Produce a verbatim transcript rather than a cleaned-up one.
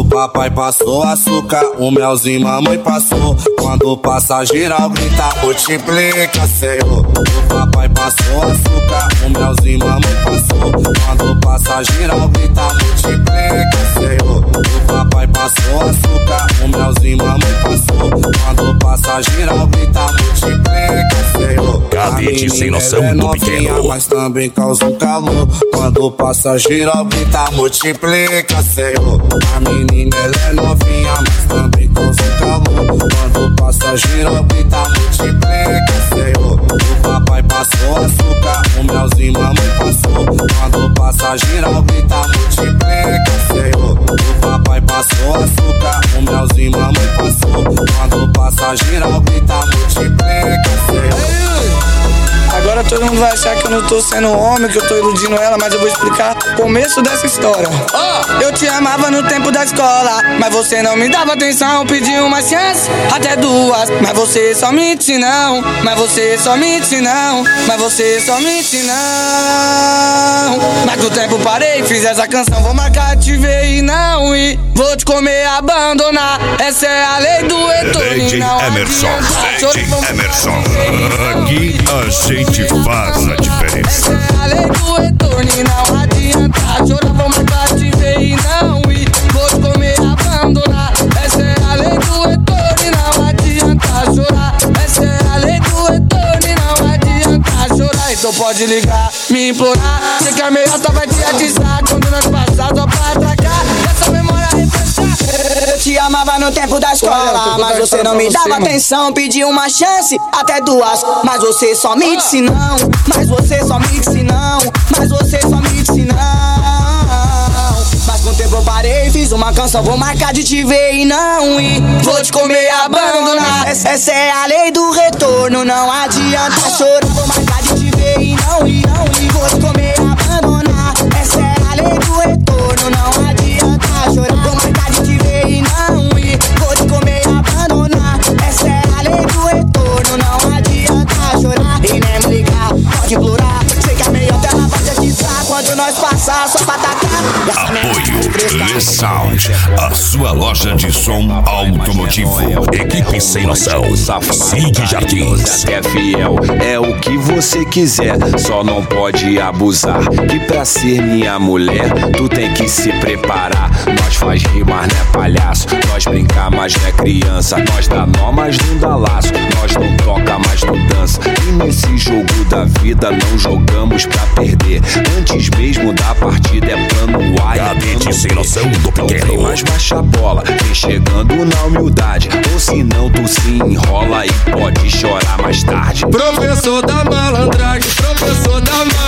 O papai passou açúcar, o melzinho mamãe passou. Quando passa geral grita, multiplica, Senhor. O papai passou açúcar, o melzinho mamãe passou. Quando passa geral grita, multiplica, Senhor. O papai passou açúcar, o melzinho mamãe passou. Quando passa geral grita, multiplica, Senhor. Cadete sem noção é do novinha, pequeno, mas também causa um calor. Quando passa geral grita, multiplica, Senhor. A menina ela é novinha, mas também causa um calor. Quando passa geral grita, multiplica, Senhor. O papai passou açúcar, o melzinho mamãe passou. Quando passa geral grita, multiplica, Senhor. O papai passou açúcar, o melzinho mamãe passou. Quando passa geral grita, multiplica, Senhor. Agora todo mundo vai achar que eu não tô sendo homem, que eu tô iludindo ela, mas eu vou explicar o começo dessa história. Oh! Eu te amava no tempo da escola, mas você não me dava atenção. Pedi uma chance, até duas, mas você só mente não. Mas você só mente não. Mas você só mente não. Mas com o tempo parei, fiz essa canção. Vou marcar, te ver e não ir. Vou te comer, abandonar. Essa é a lei do retorno. D J Emerson, D J Emerson. Aqui a gente faz a diferença. Essa é a lei do retorno e não adianta chorar. Vou marcar, te ver e não ir. Vou te comer, abandonar. Essa é a lei do retorno e não adianta chorar. Essa é a lei do retorno e não adianta chorar. Então pode ligar, me implorar. Sei que a meiota vai te atizar quando nós passar só pra atracar. Essa memória refrescar. Eu te amava no tempo da escola, mas você não me dava atenção. Pedi uma chance, até duas, mas você só me disse não. Mas você só me disse não. Mas você só me disse não. Mas com o tempo eu parei, fiz uma canção. Vou marcar de te ver e não ir. Vou te comer e abandonar. Essa é a lei do retorno, não adianta chorar. Vou marcar de te ver e não ir, não ir. Vou te comer e abandonar. Essa é a lei do retorno, não adianta chorar. Vou marcar de te ver e não ir. Vou te comer e abandonar. Essa é a lei do retorno, não adianta chorar. E nem me ligar, pode implorar. Sei que a meiota ela vai te atizar quando nós passar só pra atacar. Apoio Le Sound, a sua loja de som automotivo. Equipe sem noção, Cid Jardins. É fiel, é o que você quiser, só não pode abusar. Que pra ser minha mulher, tu tem que se preparar. Nós faz rimar, né palhaço? Nós brincar, mas não é criança. Nós dá nó, mas não dá laço. Nós não toca, mas não dança. E nesse jogo da vida não jogamos pra perder. Antes mesmo da partida é plano A. Cadete sem noção do pequeno. Mas baixa a bola, vem chegando na humildade. Ou senão tu se enrola e pode chorar mais tarde. Professor da malandragem, professor da malandragem.